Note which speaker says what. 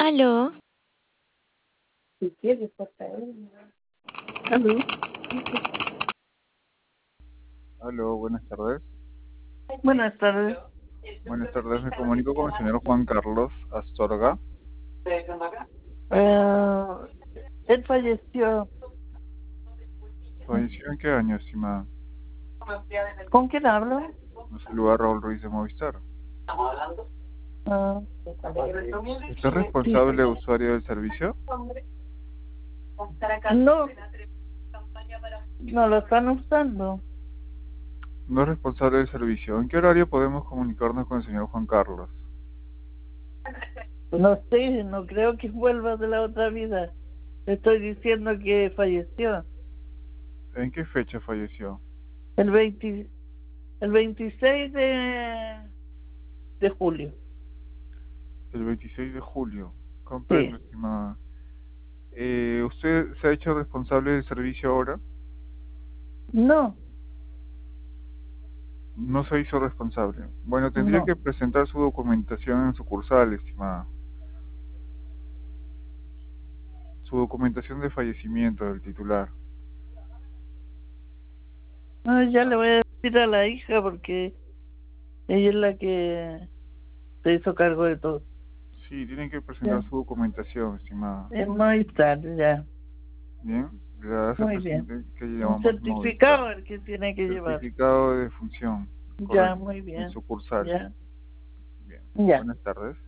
Speaker 1: Aló,
Speaker 2: Si quieres, por favor. Aló.
Speaker 3: Aló, buenas tardes.
Speaker 2: Buenas tardes.
Speaker 3: Buenas tardes, me comunico con el señor Juan Carlos Astorga.
Speaker 2: Él falleció.
Speaker 3: ¿Falleció en qué año, estimada?
Speaker 2: ¿Con quién hablo?
Speaker 3: No se lugar Raúl Ruiz de Movistar.
Speaker 2: Ah,
Speaker 3: ¿Usted es responsable usuario del servicio?
Speaker 2: no, no lo están usando.
Speaker 3: No es responsable del servicio. ¿En qué horario podemos comunicarnos con el señor Juan Carlos?
Speaker 2: No sé, no creo que vuelva de la otra vida. Estoy diciendo que falleció
Speaker 3: ¿En qué fecha falleció?
Speaker 2: el 20, el 26 de julio.
Speaker 3: El 26 de julio.
Speaker 2: Sí.
Speaker 3: Comprendo, estimada. ¿Usted se ha hecho responsable del servicio ahora?
Speaker 2: No,
Speaker 3: No se hizo responsable. Bueno, tendría
Speaker 2: no.
Speaker 3: que presentar su documentación en sucursal, estimada. Su documentación de fallecimiento del titular.
Speaker 2: No, ya le voy a decir a la hija porque ella es la que se hizo cargo de todo.
Speaker 3: Sí, tienen que presentar
Speaker 2: Ya.
Speaker 3: su documentación, estimada.
Speaker 2: Es muy tarde ya.
Speaker 3: Bien, le hace
Speaker 2: Muy bien.
Speaker 3: presente que
Speaker 2: Un
Speaker 3: llamamos Movistar.
Speaker 2: certificado el que tiene que llevar.
Speaker 3: Certificado de defunción,
Speaker 2: Ya,
Speaker 3: correcto,
Speaker 2: muy
Speaker 3: en
Speaker 2: bien.
Speaker 3: sucursal.
Speaker 2: Ya,
Speaker 3: Bien,
Speaker 2: ya.
Speaker 3: buenas tardes.